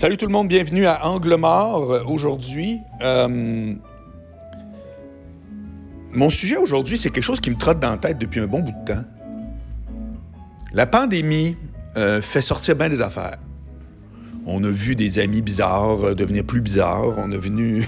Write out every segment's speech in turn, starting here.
Salut tout le monde, bienvenue à Angle mort. Aujourd'hui, mon sujet aujourd'hui, c'est quelque chose qui me trotte dans la tête depuis un bon bout de temps. La pandémie fait sortir bien des affaires. On a vu des amis bizarres devenir plus bizarres. On a vu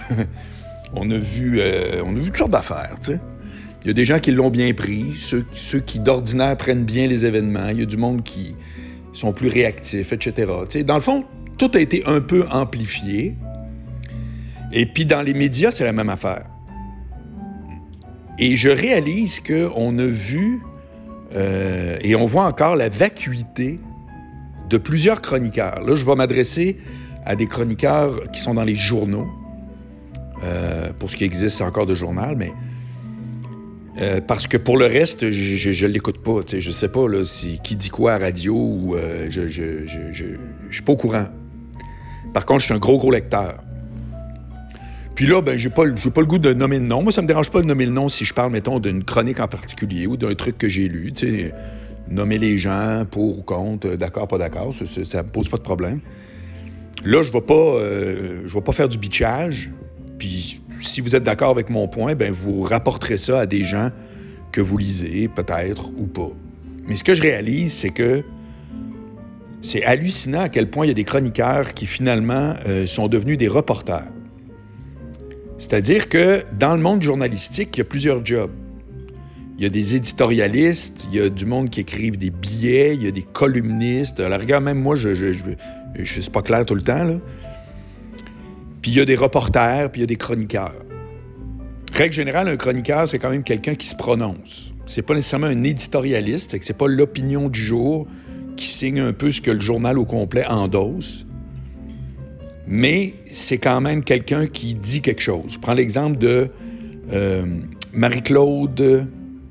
toutes sortes d'affaires, tu sais. Il y a des gens qui l'ont bien pris, ceux qui d'ordinaire prennent bien les événements. Il y a du monde qui sont plus réactifs, etc. Tu sais, dans le fond, tout a été un peu amplifié. Et puis dans les médias, c'est la même affaire. Et je réalise qu'on a vu et on voit encore la vacuité de plusieurs chroniqueurs. Là, je vais m'adresser à des chroniqueurs qui sont dans les journaux, pour ce qui existe encore de journal, mais parce que pour le reste, je l'écoute pas. Je sais pas là, qui dit quoi à radio ou je suis pas au courant. Par contre, je suis un gros lecteur. Puis là, j'ai pas le goût de nommer le nom. Moi, ça me dérange pas de nommer le nom si je parle, mettons, d'une chronique en particulier ou d'un truc que j'ai lu. Nommer les gens pour ou contre, d'accord, pas d'accord, ça me pose pas de problème. Là, je vais pas faire du bitchage. Puis si vous êtes d'accord avec mon point, vous rapporterez ça à des gens que vous lisez, peut-être, ou pas. Mais ce que je réalise, c'est que c'est hallucinant à quel point il y a des chroniqueurs qui, finalement, sont devenus des reporters. C'est-à-dire que dans le monde journalistique, il y a plusieurs jobs. Il y a des éditorialistes, il y a du monde qui écrivent des billets, il y a des columnistes. À la rigueur, même moi, je suis pas clair tout le temps, là. Puis il y a des reporters, puis il y a des chroniqueurs. Règle générale, un chroniqueur, c'est quand même quelqu'un qui se prononce. C'est pas nécessairement un éditorialiste, c'est pas l'opinion du jour qui signe un peu ce que le journal au complet endosse. Mais c'est quand même quelqu'un qui dit quelque chose. Je prends l'exemple de Marie-Claude...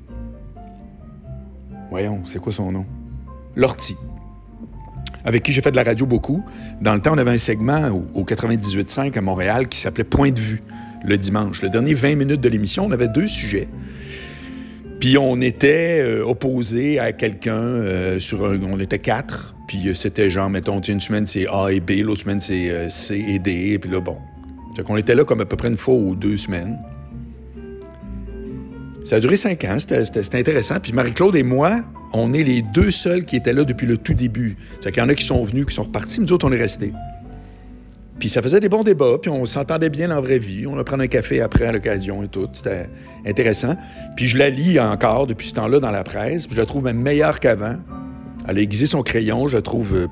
Voyons, c'est quoi son nom? Lortie, avec qui j'ai fait de la radio beaucoup. Dans le temps, on avait un segment au 98.5 à Montréal qui s'appelait Point de vue, le dimanche. Le dernier 20 minutes de l'émission, on avait 2 sujets. Puis on était opposés à quelqu'un on était 4. Puis c'était genre, mettons, une semaine c'est A et B, l'autre semaine c'est C et D. Puis là, bon. Fait qu'on était là comme à peu près une fois ou 2 semaines. Ça a duré 5 ans, c'était intéressant. Puis Marie-Claude et moi, on est les 2 seuls qui étaient là depuis le tout début. C'est qu'il y en a qui sont venus, qui sont repartis, mais nous autres, on est restés. Puis ça faisait des bons débats, puis on s'entendait bien dans la vraie vie. On a pris un café après à l'occasion et tout. C'était intéressant. Puis je la lis encore depuis ce temps-là dans la presse, puis je la trouve même meilleure qu'avant. Elle a aiguisé son crayon, je la trouve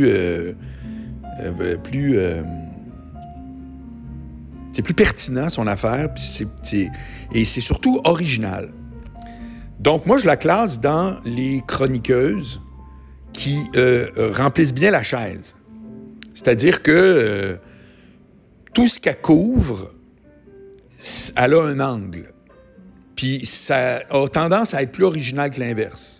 c'est plus pertinent, son affaire, et c'est surtout original. Donc, moi, je la classe dans les chroniqueuses qui remplissent bien la chaise. C'est-à-dire que tout ce qu'elle couvre, elle a un angle. Puis ça a tendance à être plus original que l'inverse.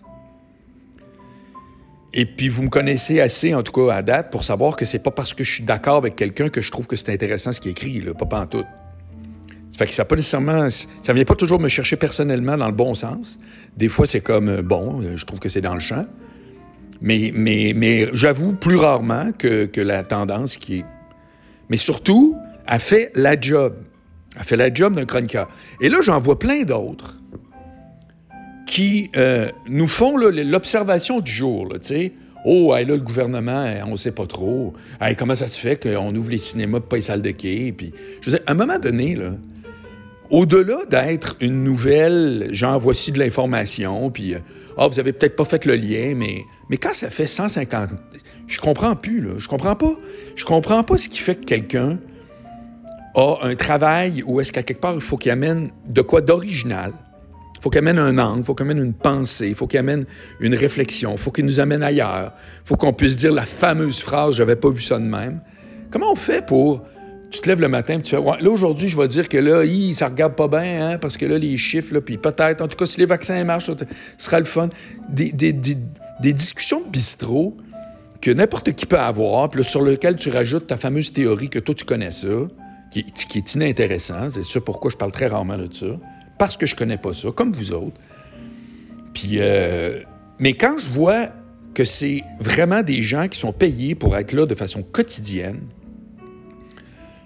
Et puis, vous me connaissez assez, en tout cas à date, pour savoir que c'est pas parce que je suis d'accord avec quelqu'un que je trouve que c'est intéressant ce qu'il écrit, là, pas pantoute. Ça fait que ça pas nécessairement... Ça vient pas toujours me chercher personnellement dans le bon sens. Des fois, c'est comme, je trouve que c'est dans le champ. Mais j'avoue plus rarement que la tendance qui est... Mais surtout, elle fait la job. Elle fait la job d'un chroniqueur. Et là, j'en vois plein d'autres qui nous font là, l'observation du jour, tu sais. Oh, hey, là, le gouvernement, on ne sait pas trop. Hey, comment ça se fait qu'on ouvre les cinémas pas les salles de quai? Puis, je veux dire, à un moment donné, là, au-delà d'être une nouvelle, genre, voici de l'information, puis, vous avez peut-être pas fait le lien, mais quand ça fait 150... Je comprends plus, là. Je comprends pas ce qui fait que quelqu'un a un travail où est-ce qu'à quelque part, il faut qu'il amène de quoi d'original. Il faut qu'il amène un angle, il faut qu'il amène une pensée, il faut qu'il amène une réflexion, il faut qu'il nous amène ailleurs, il faut qu'on puisse dire la fameuse phrase « j'avais pas vu ça de même ». Comment on fait pour... Tu te lèves le matin et tu fais ouais, « là, aujourd'hui, je vais dire que là, ça regarde pas bien, hein, parce que là, les chiffres, là, puis peut-être, en tout cas, si les vaccins marchent, ce sera le fun. » Des discussions de bistrot que n'importe qui peut avoir, puis là, sur lequel tu rajoutes ta fameuse théorie que toi, tu connais ça, qui est inintéressant. C'est ça pourquoi je parle très rarement de ça. Parce que je connais pas ça, comme vous autres. Puis, mais quand je vois que c'est vraiment des gens qui sont payés pour être là de façon quotidienne,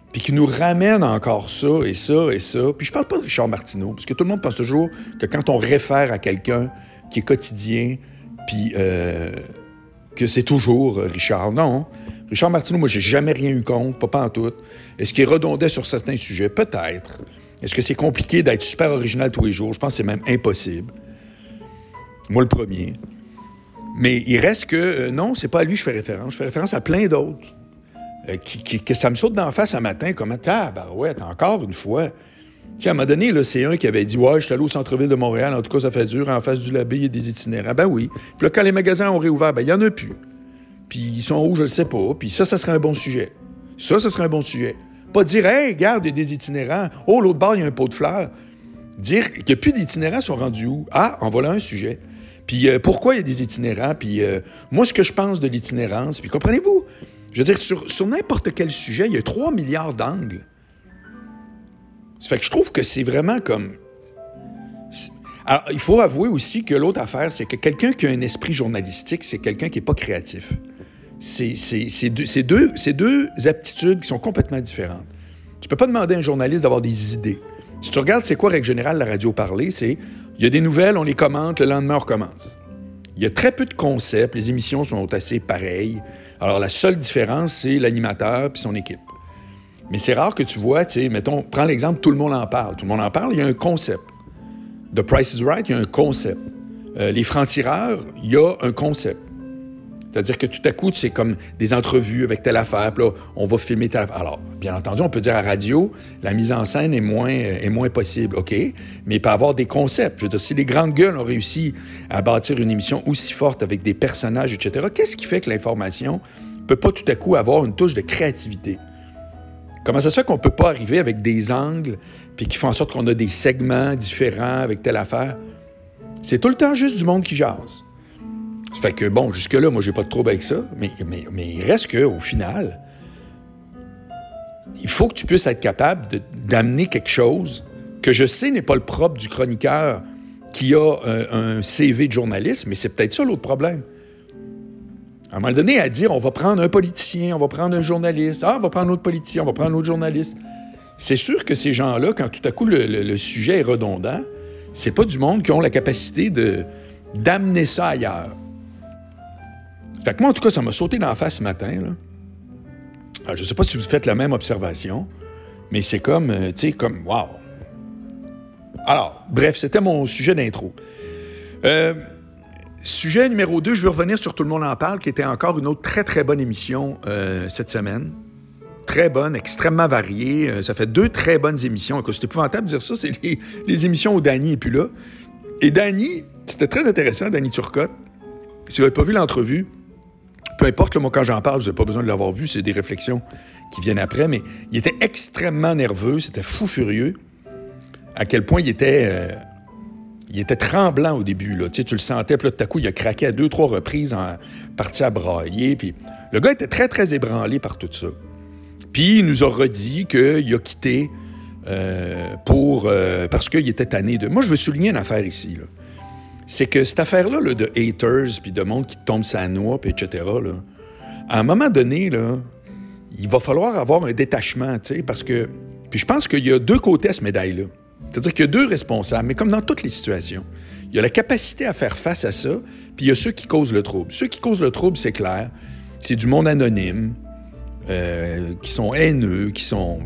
puis qui nous ramène encore ça et ça et ça. Puis je parle pas de Richard Martineau, parce que tout le monde pense toujours que quand on réfère à quelqu'un qui est quotidien, puis que c'est toujours Richard. Non. Richard Martineau, moi, j'ai jamais rien eu contre, pas pantoute. Est-ce qu'il redondait sur certains sujets? Peut-être. Est-ce que c'est compliqué d'être super original tous les jours? Je pense que c'est même impossible. Moi, le premier. Mais il reste que, non, c'est pas à lui que je fais référence. Je fais référence à plein d'autres. Que ça me saute d'en face un matin, comme « tabarouette, encore une fois ». Tu sais, à un moment donné, là, c'est un qui avait dit « Ouais, je suis allé au centre-ville de Montréal, en tout cas, ça fait dur, en face du Labé, il y a des itinérants. » Ben oui. Puis là, quand les magasins ont réouvert, ben il y en a plus. Puis ils sont où, je le sais pas. Puis ça serait un bon sujet. Ça serait un bon sujet. Pas dire « Hey, regarde, il y a des itinérants. Oh, l'autre bord, il y a un pot de fleurs. » Dire qu'il n'y a plus d'itinérants sont rendus où? Ah, en voilà un sujet. Puis pourquoi il y a des itinérants? Puis moi, ce que je pense de l'itinérance, puis comprenez-vous? Je veux dire, sur n'importe quel sujet, il y a 3 milliards d'angles. Ça fait que je trouve que c'est vraiment comme... Alors, il faut avouer aussi que l'autre affaire, c'est que quelqu'un qui a un esprit journalistique, c'est quelqu'un qui n'est pas créatif. C'est deux aptitudes qui sont complètement différentes. Tu peux pas demander à un journaliste d'avoir des idées. Si tu regardes c'est quoi, règle générale, la radio parlée, c'est... Il y a des nouvelles, on les commente, le lendemain, on recommence. Il y a très peu de concepts, les émissions sont assez pareilles. Alors, la seule différence, c'est l'animateur puis son équipe. Mais c'est rare que tu vois, tu sais, mettons, prends l'exemple, tout le monde en parle. Tout le monde en parle, il y a un concept. The Price is Right, il y a un concept. Les francs-tireurs, il y a un concept. C'est-à-dire que tout à coup, c'est comme des entrevues avec telle affaire, puis là, on va filmer telle affaire. Alors, bien entendu, on peut dire à radio, la mise en scène est moins possible, OK? Mais il peut y avoir des concepts. Je veux dire, si les grandes gueules ont réussi à bâtir une émission aussi forte avec des personnages, etc., qu'est-ce qui fait que l'information ne peut pas tout à coup avoir une touche de créativité? Comment ça se fait qu'on ne peut pas arriver avec des angles puis qui font en sorte qu'on a des segments différents avec telle affaire? C'est tout le temps juste du monde qui jase. Ça fait que, bon, jusque-là, moi, j'ai pas de trouble avec ça, mais il reste qu'au final, il faut que tu puisses être capable d'amener quelque chose que je sais n'est pas le propre du chroniqueur qui a un CV de journaliste, mais c'est peut-être ça l'autre problème. À un moment donné, à dire, on va prendre un politicien, on va prendre un journaliste, on va prendre un autre politicien, on va prendre un autre journaliste. C'est sûr que ces gens-là, quand tout à coup le sujet est redondant, c'est pas du monde qui ont la capacité d'amener ça ailleurs. Fait que moi, en tout cas, ça m'a sauté dans la face ce matin, là. Alors, je sais pas si vous faites la même observation, mais c'est comme, tu sais, comme, wow! Alors, bref, c'était mon sujet d'intro. Sujet numéro 2, je veux revenir sur Tout le monde en parle, qui était encore une autre très, très bonne émission cette semaine. Très bonne, extrêmement variée. Ça fait 2 très bonnes émissions. Écoute, c'est épouvantable de dire ça, c'est les émissions où Danny n'est plus là. Et Danny, c'était très intéressant, Danny Turcotte. Si vous n'avez pas vu l'entrevue, peu importe, là, moi, quand j'en parle, vous n'avez pas besoin de l'avoir vu, c'est des réflexions qui viennent après, mais il était extrêmement nerveux, c'était fou furieux, à quel point il était tremblant au début, là. Tu sais, tu le sentais, puis là, tout à coup, il a craqué à 2-3 reprises, parti à brailler, puis le gars était très, très ébranlé par tout ça. Puis il nous a redit qu'il a quitté parce qu'il était tanné de... Moi, je veux souligner une affaire ici, là. C'est que cette affaire-là là, de haters, puis de monde qui tombe sa noix, puis etc., là, à un moment donné, là, il va falloir avoir un détachement, tu sais, parce que... Puis je pense qu'il y a 2 côtés à cette médaille-là. C'est-à-dire qu'il y a 2 responsables, mais comme dans toutes les situations. Il y a la capacité à faire face à ça, puis il y a ceux qui causent le trouble. Ceux qui causent le trouble, c'est clair, c'est du monde anonyme, qui sont haineux, qui sont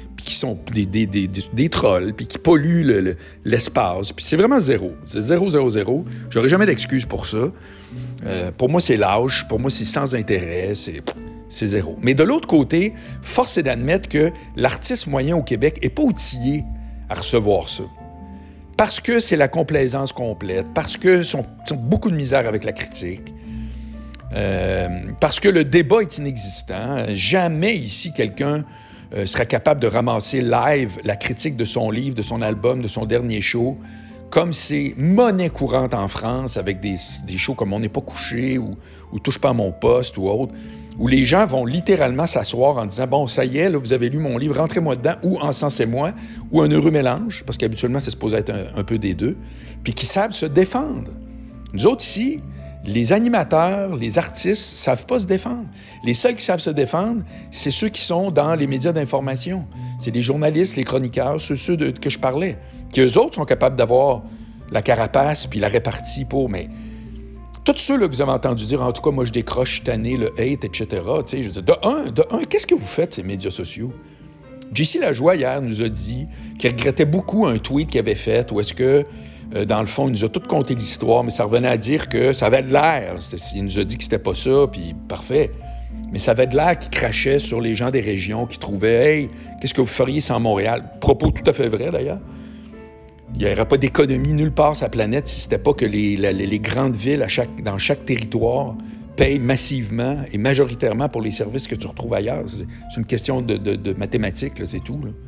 des trolls, puis qui polluent l'espace. Puis c'est vraiment zéro. C'est 0, 0, 0. J'aurais jamais d'excuse pour ça. Pour moi, c'est lâche. Pour moi, c'est sans intérêt. C'est zéro. Mais de l'autre côté, force est d'admettre que l'artiste moyen au Québec n'est pas outillé à recevoir ça. Parce que c'est la complaisance complète, parce que sont beaucoup de misère avec la critique, parce que le débat est inexistant. Jamais ici quelqu'un sera capable de ramasser live la critique de son livre, de son album, de son dernier show, comme c'est monnaie courante en France, avec des shows comme On n'est pas couché ou Touche pas à mon poste ou autre, où les gens vont littéralement s'asseoir en disant « Bon, ça y est, là, vous avez lu mon livre, rentrez-moi dedans, ou Encensez-moi, ou Un heureux mélange », parce qu'habituellement, c'est supposé être un peu des deux, puis qui savent se défendre. Nous autres, ici, Les animateurs, les artistes ne savent pas se défendre. Les seuls qui savent se défendre, c'est ceux qui sont dans les médias d'information. C'est les journalistes, les chroniqueurs, ceux que je parlais, qui eux autres sont capables d'avoir la carapace puis la répartie pour... Mais tous ceux là, que vous avez entendu dire, en tout cas, moi, je décroche, je suis tanné, le hate, etc., tu sais, je veux dire, de un, qu'est-ce que vous faites, ces médias sociaux? JC Lajoie, hier, nous a dit qu'il regrettait beaucoup un tweet qu'il avait fait où est-ce que, dans le fond, il nous a tout conté l'histoire, mais ça revenait à dire que ça avait de l'air. Il nous a dit que c'était pas ça, puis parfait. Mais ça avait de l'air qui crachait sur les gens des régions qui trouvaient « Hey, qu'est-ce que vous feriez sans Montréal? » Propos tout à fait vrai, d'ailleurs. Il n'y aurait pas d'économie nulle part sur la planète si c'était pas que les grandes villes, dans chaque territoire, payent massivement et majoritairement pour les services que tu retrouves ailleurs. C'est une question de mathématiques, là, c'est tout. Là.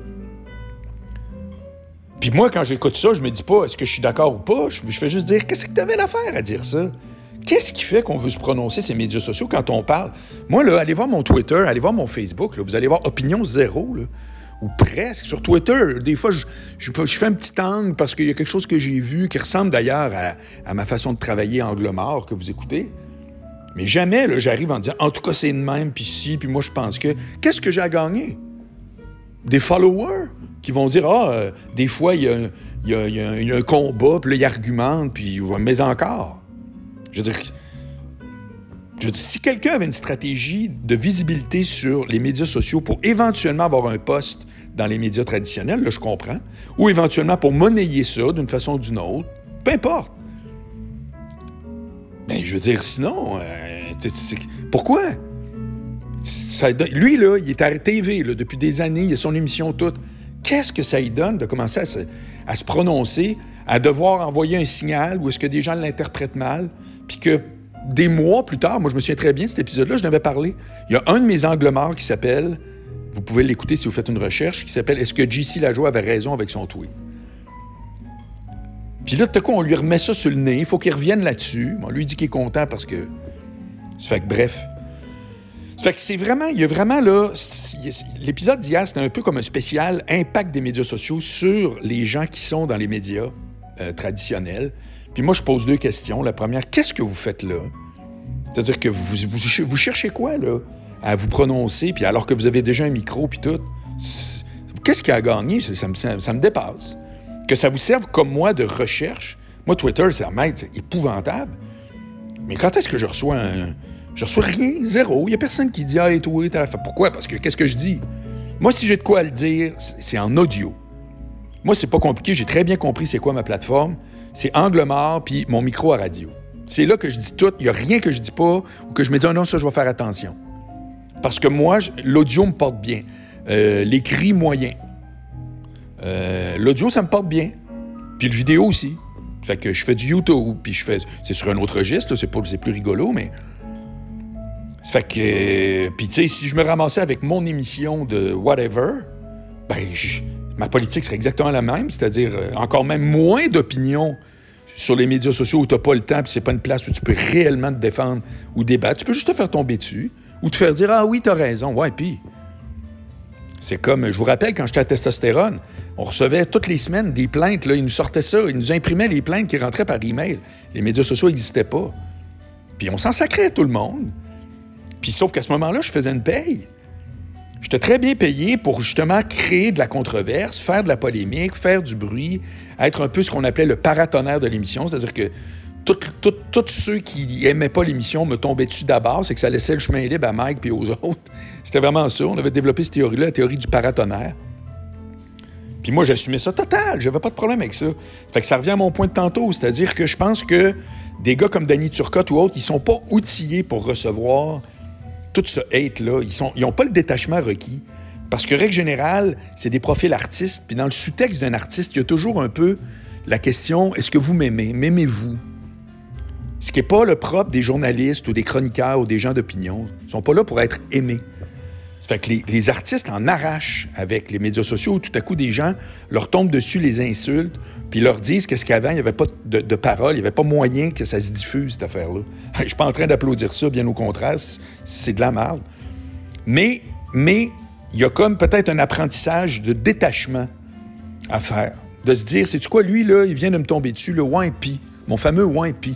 Puis moi, quand j'écoute ça, je me dis pas est-ce que je suis d'accord ou pas. Je fais juste dire qu'est-ce que tu avais l'affaire à dire ça? Qu'est-ce qui fait qu'on veut se prononcer ces médias sociaux quand on parle? Moi, là, allez voir mon Twitter, allez voir mon Facebook, là, vous allez voir Opinion Zéro, là, ou presque. Sur Twitter, des fois, je fais un petit angle parce qu'il y a quelque chose que j'ai vu qui ressemble d'ailleurs à ma façon de travailler angle mort que vous écoutez. Mais jamais, là, j'arrive en disant « En tout cas, c'est de même, puis si, puis moi, je pense que... » Qu'est-ce que j'ai à gagner? Des followers qui vont dire « Ah, des fois, il y a un combat, puis là, ils argumentent, puis mais encore. » Je veux dire, si quelqu'un avait une stratégie de visibilité sur les médias sociaux pour éventuellement avoir un poste dans les médias traditionnels, là, je comprends, ou éventuellement pour monnayer ça d'une façon ou d'une autre, peu importe. Mais je veux dire, sinon, pourquoi? Lui, là, il est à TV là, depuis des années, il a son émission toute. Qu'est-ce que ça lui donne de commencer à se prononcer, à devoir envoyer un signal où est-ce que des gens l'interprètent mal, puis que des mois plus tard, moi je me souviens très bien de cet épisode-là, je n'avais parlé. Il y a un de mes angles morts qui s'appelle, vous pouvez l'écouter si vous faites une recherche, qui s'appelle « Est-ce que JC Lajoie avait raison avec son tweet? » Puis là, tout à coup, on lui remet ça sur le nez, il faut qu'il revienne là-dessus. On lui dit qu'il est content parce que... Ça fait que bref. Ça fait que c'est vraiment... Il y a vraiment là... L'épisode d'hier, c'était un peu comme un spécial impact des médias sociaux sur les gens qui sont dans les médias traditionnels. Puis moi, je pose deux questions. La première, qu'est-ce que vous faites là? C'est-à-dire que vous cherchez quoi, là? À vous prononcer, puis alors que vous avez déjà un micro, puis tout. Qu'est-ce qu'il y a à gagner? Ça me dépasse. Que ça vous serve, comme moi, de recherche. Moi, Twitter, ça m'aide, c'est épouvantable. Mais quand est-ce que je reçois Je reçois rien, zéro. Il n'y a personne qui dit « Ah, et toi, t'as fait... » Pourquoi? Parce que qu'est-ce que je dis? Moi, si j'ai de quoi à le dire, c'est en audio. Moi, c'est pas compliqué. J'ai très bien compris c'est quoi ma plateforme. C'est angle mort puis mon micro à radio. C'est là que je dis tout. Il n'y a rien que je dis pas ou que je me dis « Ah non, ça, je vais faire attention. » Parce que moi, l'audio me porte bien. L'écrit, moyen. L'audio, ça me porte bien. Puis le vidéo aussi. Fait que je fais du YouTube, puis c'est sur un autre registre, là, c'est plus rigolo, mais... Ça fait que... Puis tu sais, si je me ramassais avec mon émission de whatever, ben, ma politique serait exactement la même, c'est-à-dire encore même moins d'opinions sur les médias sociaux où t'as pas le temps, puis c'est pas une place où tu peux réellement te défendre ou débattre. Tu peux juste te faire tomber dessus, ou te faire dire « Ah oui, t'as raison. » Ouais, puis... C'est comme... Je vous rappelle, quand j'étais à Testostérone, on recevait toutes les semaines des plaintes, là, ils nous sortaient ça, ils nous imprimaient les plaintes qui rentraient par email. Les médias sociaux n'existaient pas. Puis on s'en sacrait à tout le monde. Puis sauf qu'à ce moment-là, je faisais une paye. J'étais très bien payé pour justement créer de la controverse, faire de la polémique, faire du bruit, être un peu ce qu'on appelait le paratonnerre de l'émission, c'est-à-dire que tous ceux qui n'aimaient pas l'émission me tombaient dessus d'abord, c'est que ça laissait le chemin libre à Mike puis aux autres. C'était vraiment ça. On avait développé cette théorie-là, la théorie du paratonnerre. Puis moi, j'assumais ça total. J'avais pas de problème avec ça. Fait que ça revient à mon point de tantôt, c'est-à-dire que je pense que des gars comme Danny Turcotte ou autres, ils sont pas outillés pour recevoir tout ce hate-là. Ils n'ont pas le détachement requis. Parce que, règle générale, c'est des profils artistes. Puis dans le sous-texte d'un artiste, il y a toujours un peu la question, est-ce que vous m'aimez? M'aimez-vous? Ce qui n'est pas le propre des journalistes ou des chroniqueurs ou des gens d'opinion. Ils ne sont pas là pour être aimés. Ça fait que les artistes en arrachent avec les médias sociaux où tout à coup des gens leur tombent dessus, les insultent, puis leur disent qu'est-ce qu'avant, il n'y avait pas de parole, il n'y avait pas moyen que ça se diffuse, cette affaire-là. Je ne suis pas en train d'applaudir ça, bien au contraire, c'est de la merde. Mais il y a comme peut-être un apprentissage de détachement à faire. De se dire, sais-tu quoi, lui, là, il vient de me tomber dessus, le Wimpy, mon fameux Wimpy.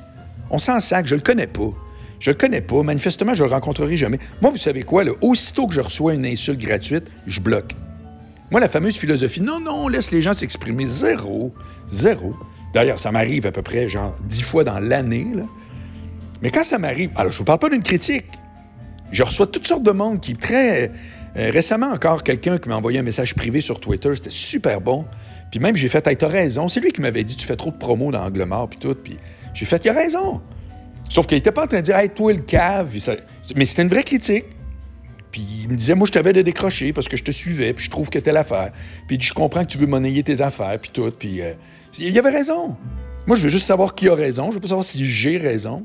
On s'en sac, je le connais pas. Je le connais pas. Manifestement, je le rencontrerai jamais. Moi, vous savez quoi, là? Aussitôt que je reçois une insulte gratuite, je bloque. Moi, la fameuse philosophie, non, on laisse les gens s'exprimer. Zéro. D'ailleurs, ça m'arrive à peu près, 10 fois dans l'année, là. Mais quand ça m'arrive, alors je vous parle pas d'une critique. Je reçois toutes sortes de monde qui, très récemment encore, quelqu'un qui m'a envoyé un message privé sur Twitter, c'était super bon. Puis même, j'ai fait, hey, t'as raison. C'est lui qui m'avait dit, tu fais trop de promos dans Angle Mort, puis tout. Puis j'ai fait, il a raison. Sauf qu'il était pas en train de dire, hey, toi, le cave. Mais c'était une vraie critique. Puis il me disait, moi, je t'avais de décrocher parce que je te suivais, puis je trouve que telle affaire. Puis il dit, je comprends que tu veux monnayer tes affaires, puis tout. Puis il avait raison. Moi, je veux juste savoir qui a raison. Je veux pas savoir si j'ai raison.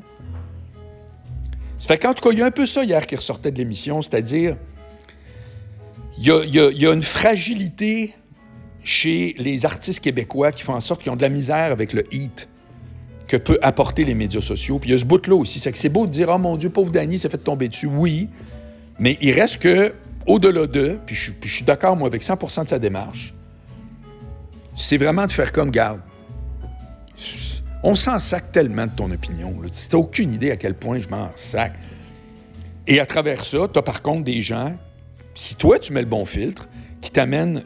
Ça fait qu'en tout cas, il y a un peu ça hier qui ressortait de l'émission, c'est-à-dire, il y a une fragilité chez les artistes québécois qui font en sorte qu'ils ont de la misère avec le hit que peut apporter les médias sociaux. Puis il y a ce bout-là aussi. C'est que c'est beau de dire « Oh mon Dieu, pauvre Danny s'est fait tomber dessus. » Oui, mais il reste que, au-delà d'eux, puis je suis d'accord, moi, avec 100% de sa démarche, c'est vraiment de faire comme, garde, on s'en sac tellement de ton opinion. Tu n'as aucune idée à quel point je m'en sac. Et à travers ça, tu as par contre des gens, si toi, tu mets le bon filtre, qui t'amènent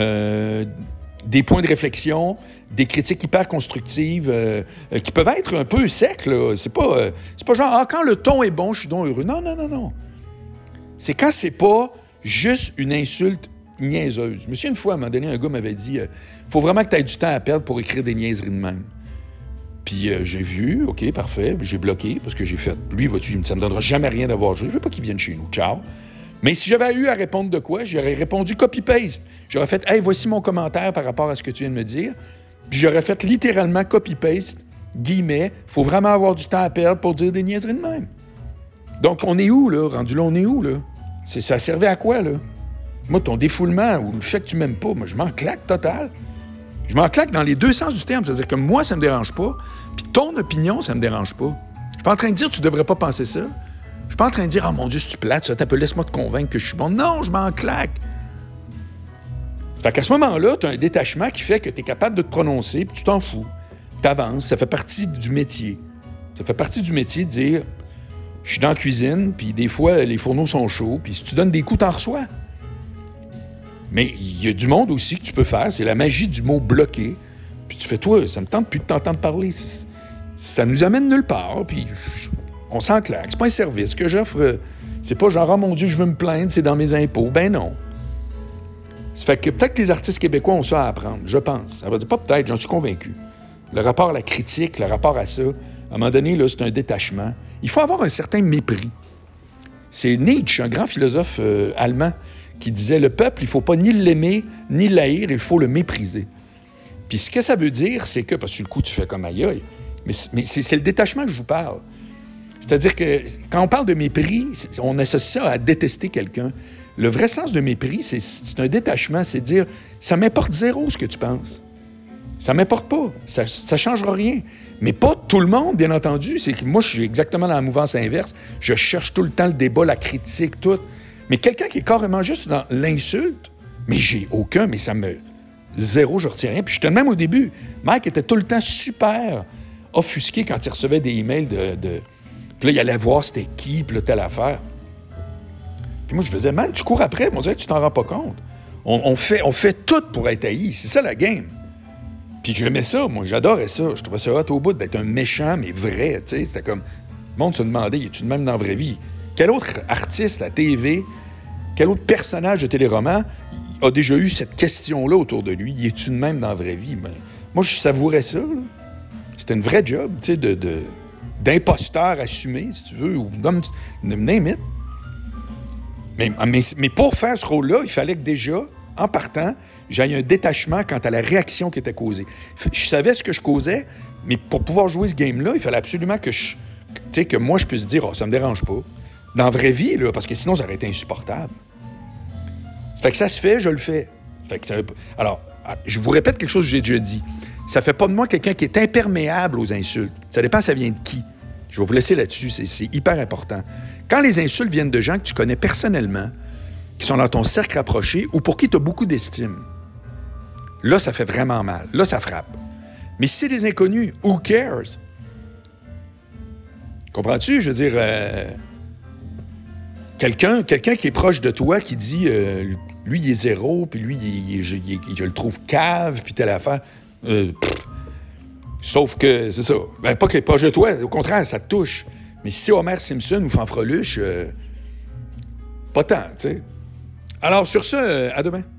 des points de réflexion, des critiques hyper constructives, qui peuvent être un peu secs. Là. C'est pas genre, quand le ton est bon, je suis donc heureux. Non. C'est quand c'est pas juste une insulte niaiseuse. Je me souviens une fois, à un moment donné, un gars m'avait dit « Faut vraiment que tu aies du temps à perdre pour écrire des niaiseries de même. » Puis j'ai vu, OK, parfait, j'ai bloqué, parce que j'ai fait, lui, vois-tu, ça me donnera jamais rien d'avoir joué, je veux pas qu'il vienne chez nous, ciao. Mais si j'avais eu à répondre de quoi, j'aurais répondu copy-paste. J'aurais fait, hey, voici mon commentaire par rapport à ce que tu viens de me dire. Puis j'aurais fait littéralement copy-paste, guillemets, faut vraiment avoir du temps à perdre pour dire des niaiseries de même. Donc on est où, là, rendu là, on est où, là? Ça servait à quoi, là? Moi, ton défoulement ou le fait que tu m'aimes pas, moi, je m'en claque total. Je m'en claque dans les deux sens du terme. C'est-à-dire que moi, ça me dérange pas. Puis ton opinion, ça me dérange pas. Je suis pas en train de dire tu devrais pas penser ça. Je suis pas en train de dire « Oh mon Dieu, si tu plates, ça t'appelle, laisse-moi te convaincre que je suis bon. » Non, je m'en claque. Ça fait qu'à ce moment-là, tu as un détachement qui fait que tu es capable de te prononcer, puis tu t'en fous. Tu avances, ça fait partie du métier. Ça fait partie du métier de dire « Je suis dans la cuisine, puis des fois, les fourneaux sont chauds, puis si tu donnes des coups, t'en reçois. » Mais il y a du monde aussi que tu peux faire, c'est la magie du mot « bloqué ». Puis tu fais, toi, ça me tente plus de t'entendre parler. Ça nous amène nulle part, puis on s'en claque. C'est pas un service que j'offre. C'est pas genre, oh mon Dieu, je veux me plaindre, c'est dans mes impôts. Ben non. Ça fait que peut-être que les artistes québécois ont ça à apprendre, je pense. Ça veut dire pas peut-être, j'en suis convaincu. Le rapport à la critique, le rapport à ça, à un moment donné, là, c'est un détachement. Il faut avoir un certain mépris. C'est Nietzsche, un grand philosophe allemand, qui disait, le peuple, il faut pas ni l'aimer, ni l'haïr, il faut le mépriser. Puis ce que ça veut dire, c'est que, parce que sur le coup, tu fais comme aïe aïe, mais c'est le détachement que je vous parle. C'est-à-dire que quand on parle de mépris, on associe ça à détester quelqu'un. Le vrai sens de mépris, c'est un détachement, c'est de dire, ça m'importe zéro ce que tu penses. Ça m'importe pas, ça ne changera rien. Mais pas tout le monde, bien entendu. C'est que moi, je suis exactement dans la mouvance inverse. Je cherche tout le temps le débat, la critique, tout. Mais quelqu'un qui est carrément juste dans l'insulte, mais j'ai aucun, mais ça me... Zéro, je retiens rien. Puis j'étais même au début. Mike était tout le temps super offusqué quand il recevait des emails de... Puis là, il allait voir c'était qui, puis là, telle affaire. Puis moi, je faisais, man, tu cours après. On dirait que tu t'en rends pas compte. On fait tout pour être haï. C'est ça, la game. Puis j'aimais ça, moi. J'adorais ça. Je trouvais ça hot au bout d'être un méchant, mais vrai, tu sais. C'était comme... Le monde se demandait, es-tu de même dans la vraie vie? Quel autre artiste à TV, quel autre personnage de téléroman a déjà eu cette question-là autour de lui? Y es-tu de même dans la vraie vie? Mais moi, je savourais ça, là. C'était une vraie job, tu sais, d'imposteur assumé, si tu veux, ou name it. Mais pour faire ce rôle-là, il fallait que déjà, en partant, j'aille un détachement quant à la réaction qui était causée. Je savais ce que je causais, mais pour pouvoir jouer ce game-là, il fallait absolument que moi, je puisse dire « Oh, ça me dérange pas ». Dans la vraie vie, là, parce que sinon, ça aurait été insupportable. Ça fait que ça se fait, je le fais. Alors, je vous répète quelque chose que j'ai déjà dit. Ça fait pas de moi quelqu'un qui est imperméable aux insultes. Ça dépend, ça vient de qui. Je vais vous laisser là-dessus, c'est hyper important. Quand les insultes viennent de gens que tu connais personnellement, qui sont dans ton cercle rapproché ou pour qui tu as beaucoup d'estime, là, ça fait vraiment mal. Là, ça frappe. Mais si c'est des inconnus, who cares? Comprends-tu? Je veux dire, quelqu'un qui est proche de toi, qui dit, lui, il est zéro, puis lui, je le trouve cave, puis telle affaire. Sauf que, c'est ça. Ben, pas qu'il est proche de toi, au contraire, ça te touche. Mais si c'est Homer Simpson ou Fanfreluche, pas tant, tu sais. Alors, sur ce, à demain.